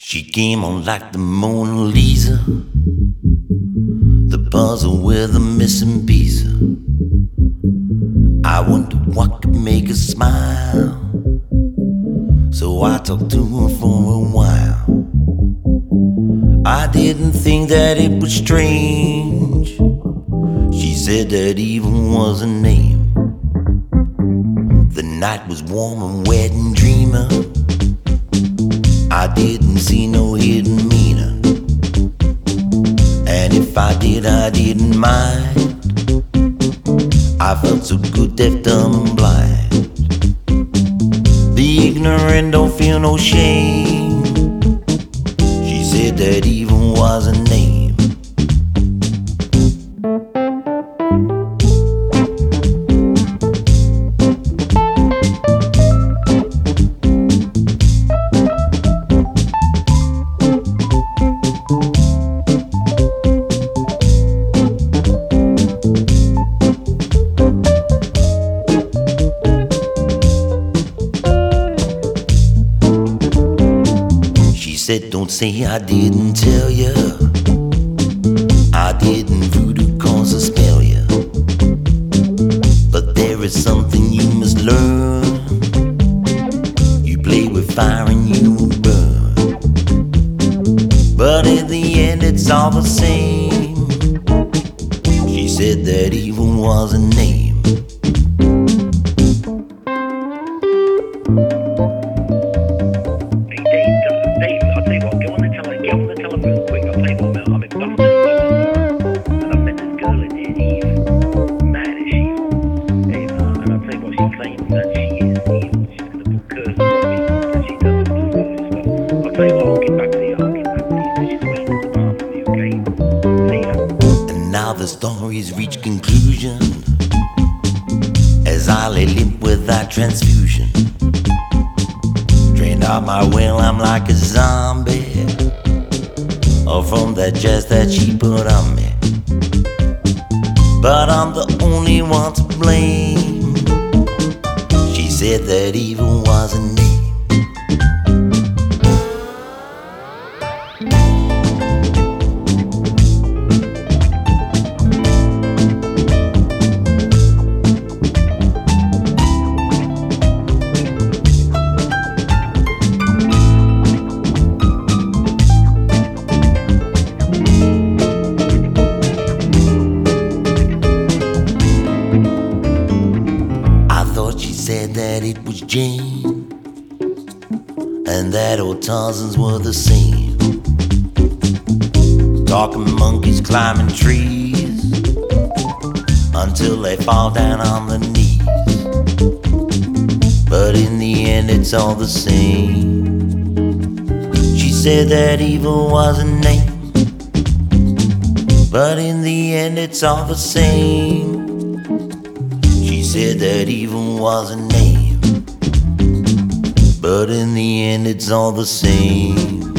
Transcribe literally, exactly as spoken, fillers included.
She came on like the Mona Lisa, the puzzle with a missing piece. I wondered what could make her smile, so I talked to her for a while. I didn't think that it was strange. She said that even was a name. The night was warm and wet and dreamer. I didn't see no hidden meaner, and if I did, I didn't mind. I felt so good, deaf, dumb, and blind. The ignorant don't feel no shame. She said that even was a name. Said, don't say I didn't tell ya. I didn't voodoo cause I spell ya. But there is something you must learn. You play with fire and you will burn. But in the end it's all the same. She said that evil was a name. Now the story's reached conclusion as I lay limp without transfusion. Drained out my well, I'm like a zombie, or from that jazz that she put on me. But I'm the only one to blame. She said that evil was a name. Said that it was Jane, and that old Tarzans were the same. Talking monkeys climbing trees until they fall down on their knees. But in the end it's all the same. She said that evil was a name, but in the end it's all the same. She said that evil was a name, but in the end it's all the same.